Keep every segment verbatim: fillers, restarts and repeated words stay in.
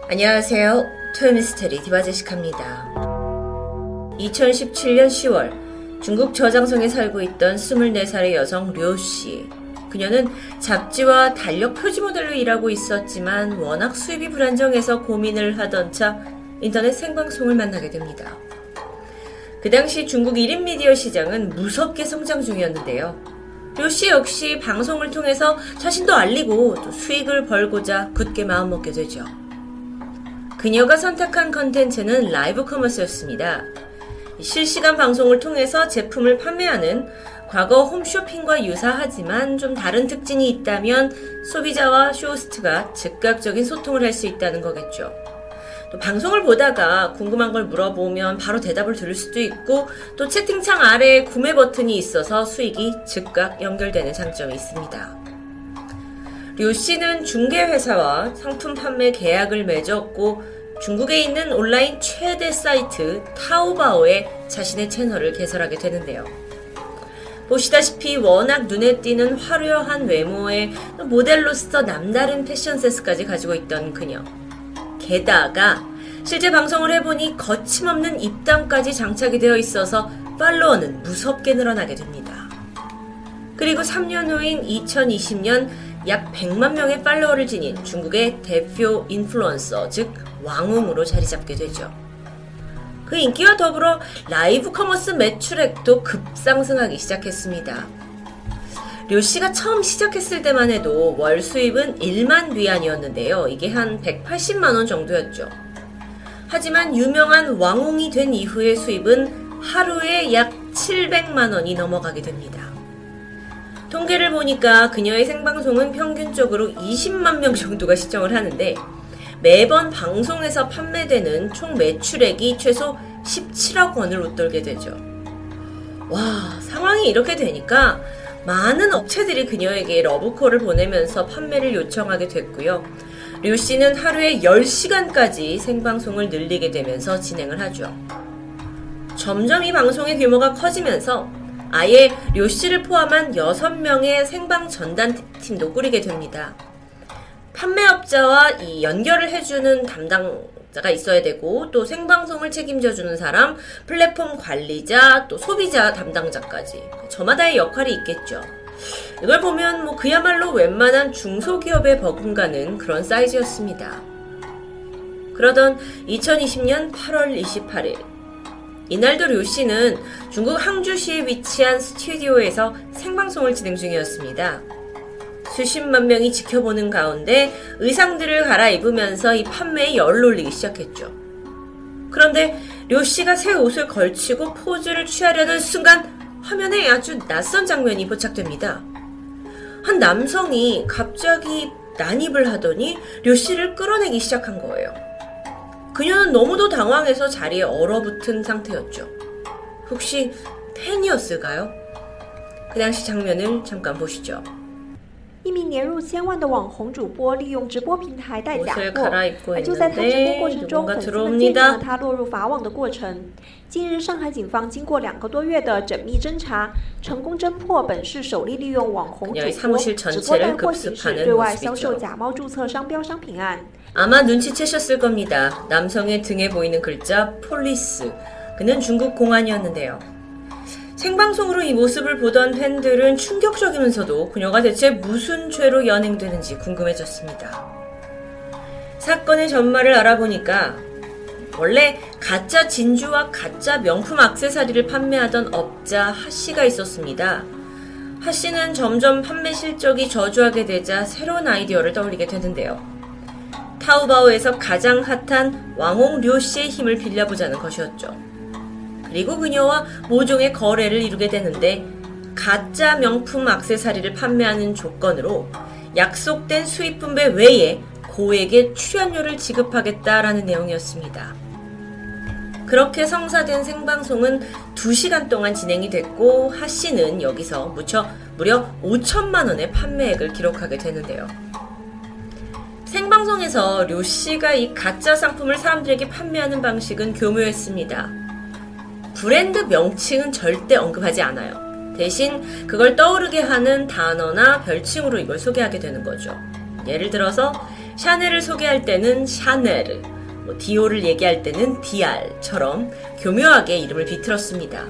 안녕하세요. 토요미스테리 디바제시카입니다. 이천십칠년 시월 중국 저장성에 살고 있던 스물네 살의 여성 료씨. 그녀는 잡지와 달력 표지 모델로 일하고 있었지만 워낙 수입이 불안정해서 고민을 하던 차 인터넷 생방송을 만나게 됩니다. 그 당시 중국 일 인 미디어 시장은 무섭게 성장 중이었는데요. 료씨 역시 방송을 통해서 자신도 알리고 또 수익을 벌고자 굳게 마음먹게 되죠. 그녀가 선택한 컨텐츠는 라이브 커머스였습니다. 실시간 방송을 통해서 제품을 판매하는 과거 홈쇼핑과 유사하지만 좀 다른 특징이 있다면 소비자와 쇼호스트가 즉각적인 소통을 할 수 있다는 거겠죠. 또 방송을 보다가 궁금한 걸 물어보면 바로 대답을 들을 수도 있고 또 채팅창 아래에 구매 버튼이 있어서 수익이 즉각 연결되는 장점이 있습니다. 료씨는 중개회사와 상품 판매 계약을 맺었고 중국에 있는 온라인 최대 사이트 타오바오에 자신의 채널을 개설하게 되는데요. 보시다시피 워낙 눈에 띄는 화려한 외모에 모델로서 남다른 패션 센스까지 가지고 있던 그녀. 게다가 실제 방송을 해보니 거침없는 입담까지 장착이 되어 있어서 팔로워는 무섭게 늘어나게 됩니다. 그리고 삼 년 후인 이천이십년 약 백만 명의 팔로워를 지닌 중국의 대표 인플루언서, 즉 왕홍으로 자리 잡게 되죠. 그 인기와 더불어 라이브 커머스 매출액도 급상승하기 시작했습니다. 료씨가 처음 시작했을 때만 해도 월 수입은 일만 위안이었는데요. 이게 한 백팔십만 원 정도였죠. 하지만 유명한 왕홍이 된 이후의 수입은 하루에 약 칠백만 원이 넘어가게 됩니다. 통계를 보니까 그녀의 생방송은 평균적으로 이십만 명 정도가 시청을 하는데 매번 방송에서 판매되는 총 매출액이 최소 십칠억 원을 웃돌게 되죠. 와, 상황이 이렇게 되니까 많은 업체들이 그녀에게 러브콜을 보내면서 판매를 요청하게 됐고요. 료씨는 하루에 열 시간까지 생방송을 늘리게 되면서 진행을 하죠. 점점 이 방송의 규모가 커지면서 아예 료씨를 포함한 여섯 명의 생방 전담팀도 꾸리게 됩니다. 판매업자와 이 연결을 해주는 담당자가 있어야 되고 또 생방송을 책임져주는 사람, 플랫폼 관리자, 또 소비자 담당자까지 저마다의 역할이 있겠죠. 이걸 보면 뭐 그야말로 웬만한 중소기업에 버금가는 그런 사이즈였습니다. 그러던 이천이십년 팔월 이십팔일 이날도 료씨는 중국 항주시에 위치한 스튜디오에서 생방송을 진행 중이었습니다. 수십만 명이 지켜보는 가운데 의상들을 갈아입으면서 이 판매에 열을 올리기 시작했죠. 그런데 료씨가 새 옷을 걸치고 포즈를 취하려는 순간 화면에 아주 낯선 장면이 포착됩니다. 한 남성이 갑자기 난입을 하더니 료씨를 끌어내기 시작한 거예요. 그녀는 너무도 당황해서 자리에 얼어붙은 상태였죠. 혹시 팬이었을까요? 그 당시 장면을 잠깐 보시죠. 一名年入千万的网红主播利用直播平台带假货， 갈아입고 就在他直播过程中， 있는데 粉丝们见证了他落入法网的过程。近日，上海警方经过两个多月的缜密侦查，成功侦破本市首例利用网红主播直播带货形式对外销售假冒注册商标商品案。 아마 눈치채셨을 겁니다. 남성의 등에 보이는 글자 폴리스. 그는 중국 공안이었는데요. 생방송으로 이 모습을 보던 팬들은 충격적이면서도 그녀가 대체 무슨 죄로 연행되는지 궁금해졌습니다. 사건의 전말을 알아보니까 원래 가짜 진주와 가짜 명품 액세서리를 판매하던 업자 하씨가 있었습니다. 하씨는 점점 판매 실적이 저조하게 되자 새로운 아이디어를 떠올리게 되는데요. 타오바오에서 가장 핫한 왕홍 료씨의 힘을 빌려보자는 것이었죠. 그리고 그녀와 모종의 거래를 이루게 되는데 가짜 명품 액세서리를 판매하는 조건으로 약속된 수입 분배 외에 고액의 출연료를 지급하겠다라는 내용이었습니다. 그렇게 성사된 생방송은 두 시간 동안 진행이 됐고 하씨는 여기서 무려, 무려 오천만 원의 판매액을 기록하게 되는데요. 생방송에서 료씨가 이 가짜 상품을 사람들에게 판매하는 방식은 교묘했습니다. 브랜드 명칭은 절대 언급하지 않아요. 대신 그걸 떠오르게 하는 단어나 별칭으로 이걸 소개하게 되는 거죠. 예를 들어서 샤넬을 소개할 때는 샤넬, 뭐 디올을 얘기할 때는 디알처럼 교묘하게 이름을 비틀었습니다.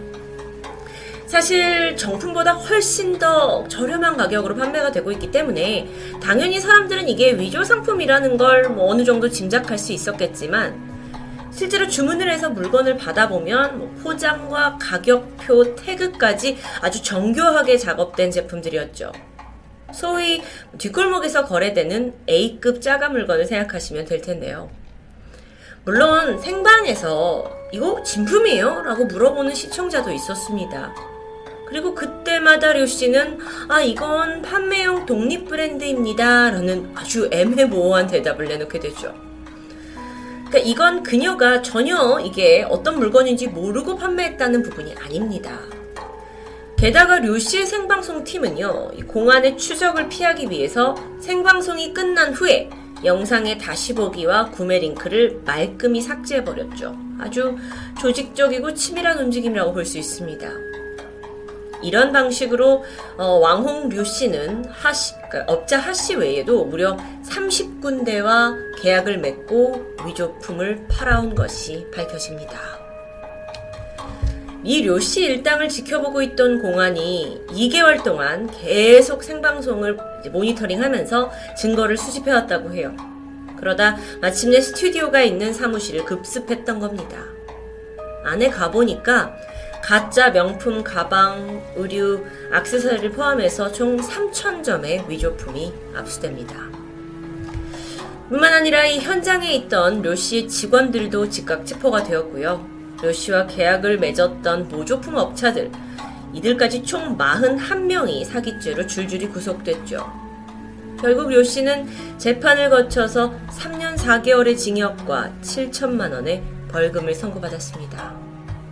사실 정품보다 훨씬 더 저렴한 가격으로 판매가 되고 있기 때문에 당연히 사람들은 이게 위조 상품이라는 걸 뭐 어느 정도 짐작할 수 있었겠지만 실제로 주문을 해서 물건을 받아보면 뭐 포장과 가격표, 태그까지 아주 정교하게 작업된 제품들이었죠. 소위 뒷골목에서 거래되는 A급 짜가 물건을 생각하시면 될 텐데요. 물론 생방에서 이거 진품이에요? 라고 물어보는 시청자도 있었습니다. 그리고 그때마다 류씨는 아 이건 판매용 독립 브랜드입니다 라는 아주 애매모호한 대답을 내놓게 되죠. 그러니까 이건 그녀가 전혀 이게 어떤 물건인지 모르고 판매했다는 부분이 아닙니다. 게다가 류씨의 생방송 팀은요, 공안의 추적을 피하기 위해서 생방송이 끝난 후에 영상의 다시 보기와 구매 링크를 말끔히 삭제해버렸죠. 아주 조직적이고 치밀한 움직임이라고 볼 수 있습니다. 이런 방식으로 어, 왕홍 류씨는 하씨, 그러니까 업자 하씨 외에도 무려 삼십 군데와 계약을 맺고 위조품을 팔아온 것이 밝혀집니다. 이 류씨 일당을 지켜보고 있던 공안이 이 개월 동안 계속 생방송을 모니터링하면서 증거를 수집해왔다고 해요. 그러다 마침내 스튜디오가 있는 사무실을 급습했던 겁니다. 안에 가보니까 가짜 명품 가방, 의류, 액세서리를 포함해서 총 삼천 점의 위조품이 압수됩니다. 뿐만 아니라 이 현장에 있던 류씨의 직원들도 즉각 체포가 되었고요. 류씨와 계약을 맺었던 모조품 업자들, 이들까지 총 사십일 명이 사기죄로 줄줄이 구속됐죠. 결국 류씨는 재판을 거쳐서 삼 년 사 개월의 징역과 칠천만 원의 벌금을 선고받았습니다.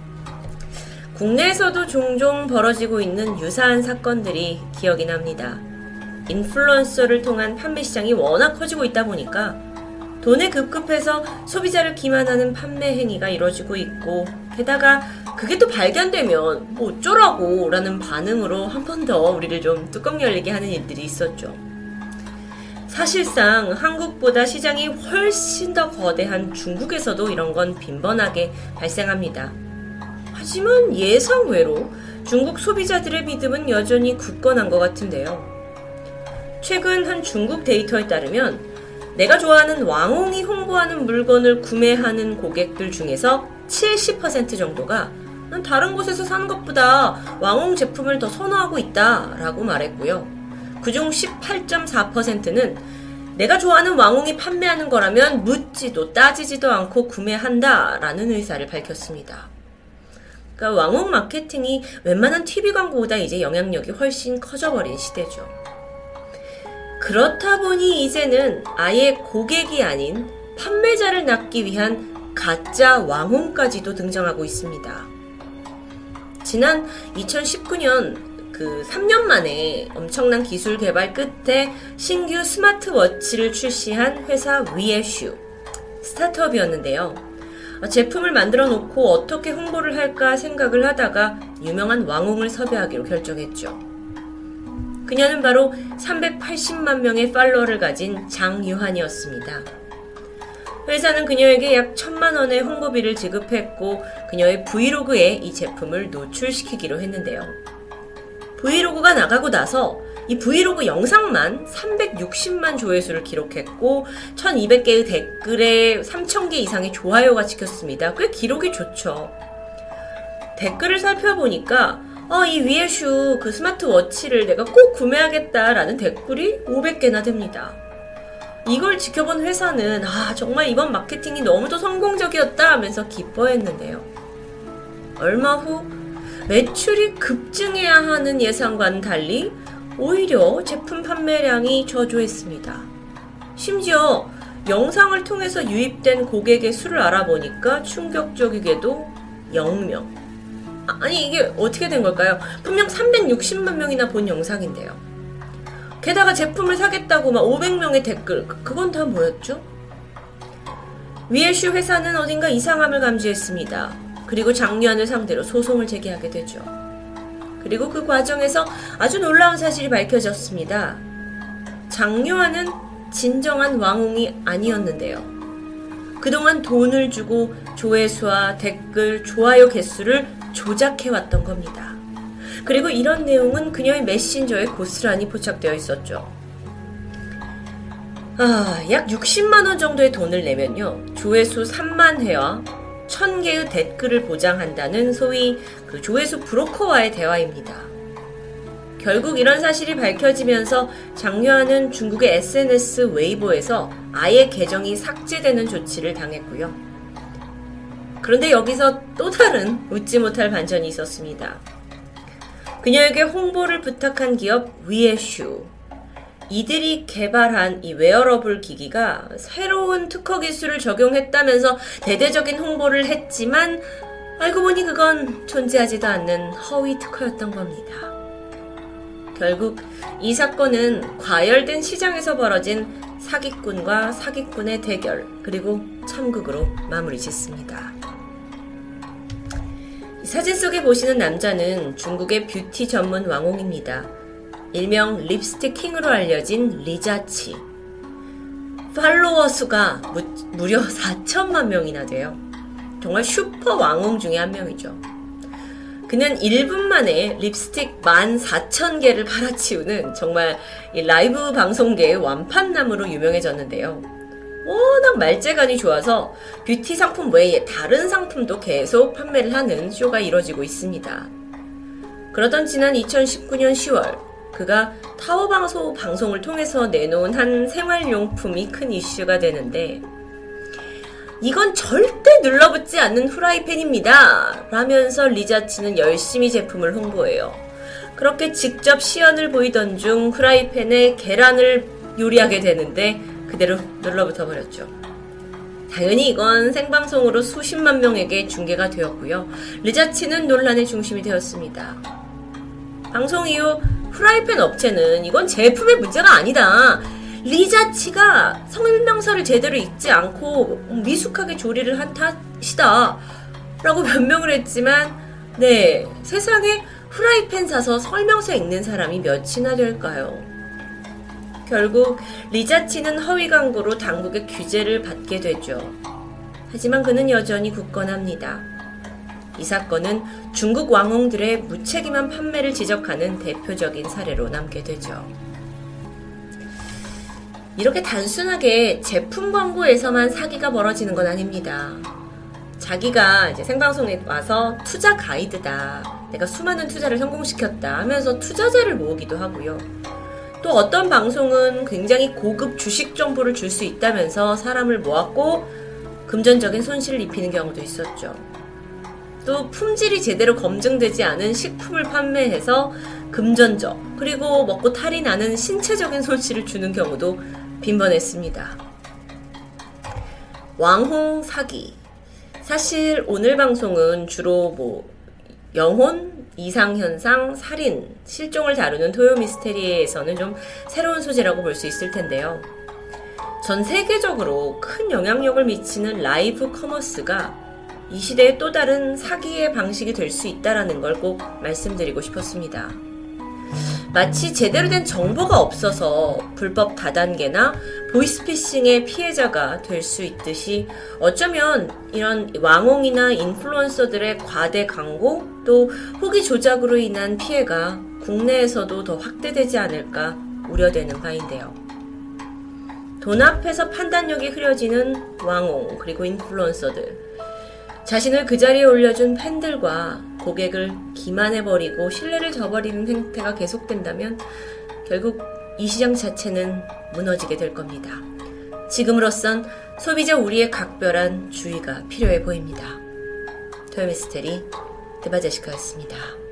국내에서도 종종 벌어지고 있는 유사한 사건들이 기억이 납니다. 인플루언서를 통한 판매 시장이 워낙 커지고 있다 보니까 돈에 급급해서 소비자를 기만하는 판매 행위가 이루어지고 있고, 게다가 그게 또 발견되면 뭐 어쩌라고 라는 반응으로 한 번 더 우리를 좀 뚜껑 열리게 하는 일들이 있었죠. 사실상 한국보다 시장이 훨씬 더 거대한 중국에서도 이런 건 빈번하게 발생합니다. 하지만 예상외로 중국 소비자들의 믿음은 여전히 굳건한 것 같은데요. 최근 한 중국 데이터에 따르면 내가 좋아하는 왕홍이 홍보하는 물건을 구매하는 고객들 중에서 칠십 퍼센트 정도가 난 다른 곳에서 사는 것보다 왕홍 제품을 더 선호하고 있다 라고 말했고요. 그중 십팔 점 사 퍼센트는 내가 좋아하는 왕홍이 판매하는 거라면 묻지도 따지지도 않고 구매한다 라는 의사를 밝혔습니다. 그러니까 왕홍 마케팅이 웬만한 티비 광고보다 이제 영향력이 훨씬 커져버린 시대죠. 그렇다 보니 이제는 아예 고객이 아닌 판매자를 낚기 위한 가짜 왕홍까지도 등장하고 있습니다. 지난 이천십구 년 그 삼 년 만에 엄청난 기술 개발 끝에 신규 스마트워치를 출시한 회사 위에슈 스타트업이었는데요. 제품을 만들어 놓고 어떻게 홍보를 할까 생각을 하다가 유명한 왕홍을 섭외하기로 결정했죠. 그녀는 바로 삼백팔십만 명의 팔로워를 가진 장유한이었습니다. 회사는 그녀에게 약 천만 원의 홍보비를 지급했고 그녀의 브이로그에 이 제품을 노출시키기로 했는데요. 브이로그가 나가고 나서 이 브이로그 영상만 삼백육십만 조회수를 기록했고 천이백 개의 댓글에 삼천 개 이상의 좋아요가 찍혔습니다. 꽤 기록이 좋죠. 댓글을 살펴보니까 아, 이 위에슈 그 스마트워치를 내가 꼭 구매하겠다라는 댓글이 오백 개나 됩니다. 이걸 지켜본 회사는 아 정말 이번 마케팅이 너무도 성공적이었다 하면서 기뻐했는데요. 얼마 후 매출이 급증해야 하는 예상과는 달리 오히려 제품 판매량이 저조했습니다. 심지어 영상을 통해서 유입된 고객의 수를 알아보니까 충격적이게도 영 명. 아니 이게 어떻게 된 걸까요? 분명 삼백육십만 명이나 본 영상인데요. 게다가 제품을 사겠다고 막 오백 명의 댓글, 그건 다 뭐였죠? 위에슈 회사는 어딘가 이상함을 감지했습니다. 그리고 장유한을 상대로 소송을 제기하게 되죠. 그리고 그 과정에서 아주 놀라운 사실이 밝혀졌습니다. 장유한은 진정한 왕홍이 아니었는데요. 그동안 돈을 주고 조회수와 댓글, 좋아요 개수를 조작해왔던 겁니다. 그리고 이런 내용은 그녀의 메신저에 고스란히 포착되어 있었죠. 아, 약 육십만 원 정도의 돈을 내면요, 조회수 삼만 회와 천 개의 댓글을 보장한다는 소위 그 조회수 브로커와의 대화입니다. 결국 이런 사실이 밝혀지면서 장유아는 중국의 에스엔에스 웨이보에서 아예 계정이 삭제되는 조치를 당했고요. 그런데 여기서 또 다른 웃지 못할 반전이 있었습니다. 그녀에게 홍보를 부탁한 기업 위에슈. 이들이 개발한 이 웨어러블 기기가 새로운 특허 기술을 적용했다면서 대대적인 홍보를 했지만 알고 보니 그건 존재하지도 않는 허위 특허였던 겁니다. 결국 이 사건은 과열된 시장에서 벌어진 사기꾼과 사기꾼의 대결, 그리고 참극으로 마무리 짓습니다. 사진 속에 보시는 남자는 중국의 뷰티 전문 왕홍입니다. 일명 립스틱 킹으로 알려진 리자치. 팔로워 수가 무, 무려 사천만 명이나 돼요. 정말 슈퍼 왕홍 중에 한 명이죠. 그는 일 분 만에 립스틱 만 사천 개를 팔아치우는 정말 이 라이브 방송계의 완판남으로 유명해졌는데요. 워낙 말재간이 좋아서 뷰티 상품 외에 다른 상품도 계속 판매를 하는 쇼가 이뤄지고 있습니다. 그러던 지난 이천십구 년 시월, 그가 타오방소 방송을 통해서 내놓은 한 생활용품이 큰 이슈가 되는데, 이건 절대 눌러붙지 않는 후라이팬입니다 라면서 리자치는 열심히 제품을 홍보해요. 그렇게 직접 시연을 보이던 중 후라이팬에 계란을 요리하게 되는데 그대로 눌러붙어 버렸죠. 당연히 이건 생방송으로 수십만 명에게 중계가 되었고요. 리자치는 논란의 중심이 되었습니다. 방송 이후 후라이팬 업체는 이건 제품의 문제가 아니다, 리자치가 성명서를 제대로 읽지 않고 미숙하게 조리를 한 탓이다 라고 변명을 했지만, 네, 세상에 후라이팬 사서 설명서 읽는 사람이 몇이나 될까요? 결국 리자치는 허위 광고로 당국의 규제를 받게 되죠. 하지만 그는 여전히 굳건합니다. 이 사건은 중국 왕홍들의 무책임한 판매를 지적하는 대표적인 사례로 남게 되죠. 이렇게 단순하게 제품 광고에서만 사기가 벌어지는 건 아닙니다. 자기가 이제 생방송에 와서 투자 가이드다, 내가 수많은 투자를 성공시켰다 하면서 투자자를 모으기도 하고요. 또 어떤 방송은 굉장히 고급 주식 정보를 줄 수 있다면서 사람을 모았고 금전적인 손실을 입히는 경우도 있었죠. 또 품질이 제대로 검증되지 않은 식품을 판매해서 금전적, 그리고 먹고 탈이 나는 신체적인 손실을 주는 경우도 빈번했습니다. 왕홍 사기. 사실 오늘 방송은 주로 뭐 영혼, 이상현상, 살인, 실종을 다루는 토요미스테리에서는 좀 새로운 소재라고 볼 수 있을 텐데요. 전 세계적으로 큰 영향력을 미치는 라이브 커머스가 이 시대의 또 다른 사기의 방식이 될 수 있다는 걸 꼭 말씀드리고 싶었습니다. 마치 제대로 된 정보가 없어서 불법 다단계나 보이스피싱의 피해자가 될 수 있듯이, 어쩌면 이런 왕홍이나 인플루언서들의 과대 광고, 또 후기 조작으로 인한 피해가 국내에서도 더 확대되지 않을까 우려되는 바인데요. 돈 앞에서 판단력이 흐려지는 왕홍, 그리고 인플루언서들, 자신을 그 자리에 올려준 팬들과 고객을 기만해버리고 신뢰를 저버리는 행태가 계속된다면 결국 이 시장 자체는 무너지게 될 겁니다. 지금으로선 소비자 우리의 각별한 주의가 필요해 보입니다. 토요미스테리 드바제시카였습니다.